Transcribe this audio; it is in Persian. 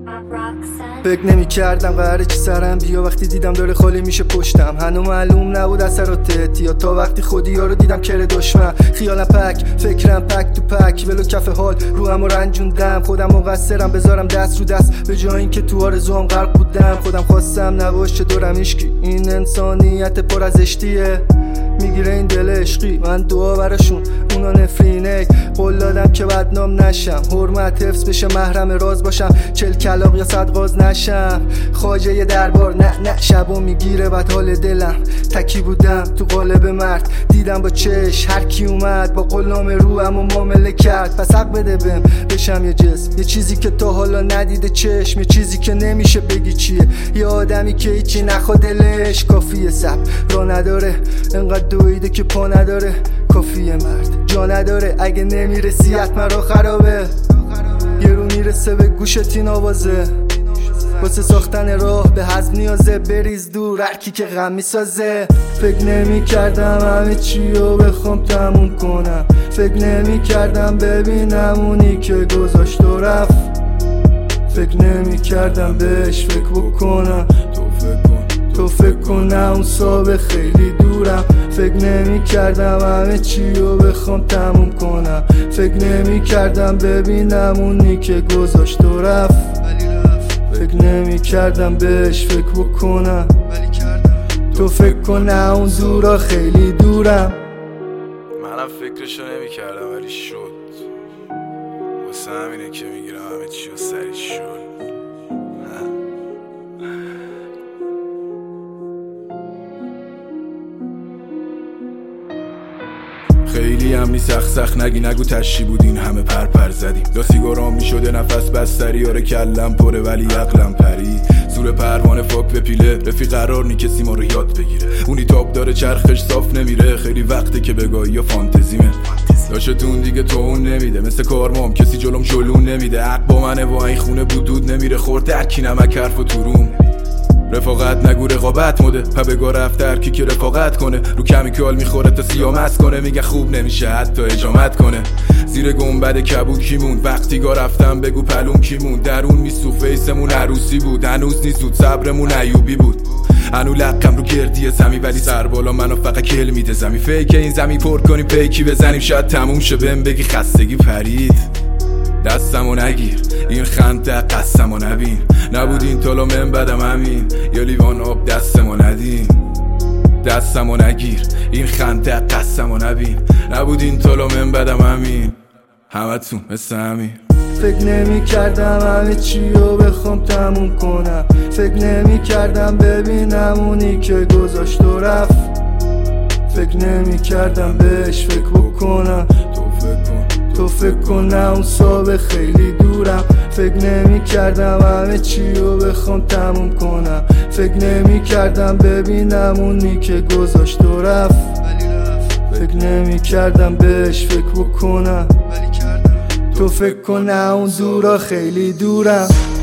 فکر نمی کردم قراره چی سرم بیا وقتی دیدم داره خالی میشه پشتم. هنو معلوم نبود اثرات احتیاط تا وقتی خودی ها رو دیدم کره دشمن. خیالم پک فکرم پک تو پک ولو کف حال رو هم رنجوندم. خودم مقصرم بذارم دست رو دست به جای اینکه تو آرزوام غرق بودم. خودم خواستم نباشه دورم عشقی این انسانیت پر از اشتیه. میگیره این دل عشقی من دعا براشون اونا نفرینه. قول دادم که بدنام نشم حرمت حفظ بشه محرم راز باشم 40 کلاغ یا 100 غاز نشم. خواجه دربار نه شبو میگیره بعد حال دلم تکی بودم تو قالب مرد. دیدم با چش هر کی اومد با قلام رو اما معامله کرد. پس حق بده بهم بشم یه جسم یه چیزی که تا حالا ندیده چشم. یه چیزی که نمیشه بگی چیه یه آدمی که هیچی نخواد دلش کافیه. سب را نداره انقدر دویده که پا نداره. کافیه مرد جا نداره اگه نمیرسی حتما را خرابه. یه رو میرسه به گوشت این آوازه واسه ساختن راه به حزم نیازه. بریز دور هرکی که غم میسازه. فکر نمی کردم همه چی رو بخوام تموم کنم. فکر نمی کردم ببینم اونی که گذاشت و رفت. فکر نمی کردم بهش فکر بکنم. تو فکر کن نه اون صاحب خیلی دورم. فکر نمی کردم همه چی رو بخوام تموم کنم. فکر نمی کردم ببینم اونی که گذاشت و رفت. فکر نمی کردم بهش فکر بکنم. تو فکر کن نه اون دورا خیلی دورم. منم فکرشو نمی کردم ولی شد. واسه همینه که میگیرم همه چی رو سریع شد. خیلی هم نی سخت نگی نگو تشی بودین همه پر زدیم. یا سیگارام میشده نفس بستری آره کلم پره ولی عقلم پری. زور پروانه فاک به پیله رفیق قرار نی کسی ما رو یاد بگیره. اونی تاب داره چرخش صاف نمیره. خیلی وقته که بگاهی یا فانتزیمه داشتون دیگه تو اون نمیده. مثل کارمام کسی جلوم جلون نمیده. حق با منه و این خونه بودود نمیره. خورده هرکی نمک حرف و تروم. رفاقت نگو رقابت مده پبگاه رفت هرکی که رفاقت کنه. رو کمیکال میخوره تا سیامت کنه. میگه خوب نمیشه حتی اجامت کنه. زیر گنبد کبود کی موند وقتی گا رفتم بگو پلوم کی موند. درون میسو فیسمون عروسی بود هنوز نیسود صبرمون ایوبی بود. هنو لقم رو گردی زمی ولی سر بالا منو فقط کل میده زمی. فیک این زمی پر کنیم پیکی بزنیم شاید تموم شه بهم بگی خستگی پرید. دستمو نگیر این خنده قسمو نبین. نبود این تالا من بدم همین یا لیوان آب دستمو ندین. دستمو نگیر این خنده قسمو نبین. نبود این تالا من بدم همین همتون مثل همین. فکر نمی کردم همه چی رو بخوام تموم کنم. فکر نمی کردم ببینم اونی که گذاشت و رفت. فکر نمی کردم بهش فکر بکنم. تو فکر کن نه اون صاحب خیلی دورم. فکر نمی کردم همه چی رو بخوام تموم کنم. فکر نمی کردم ببینم اونی که گذاشت و رفت. فکر نمی کردم بهش فکر بکنم. تو فکر کن نه اون دورا خیلی دورم.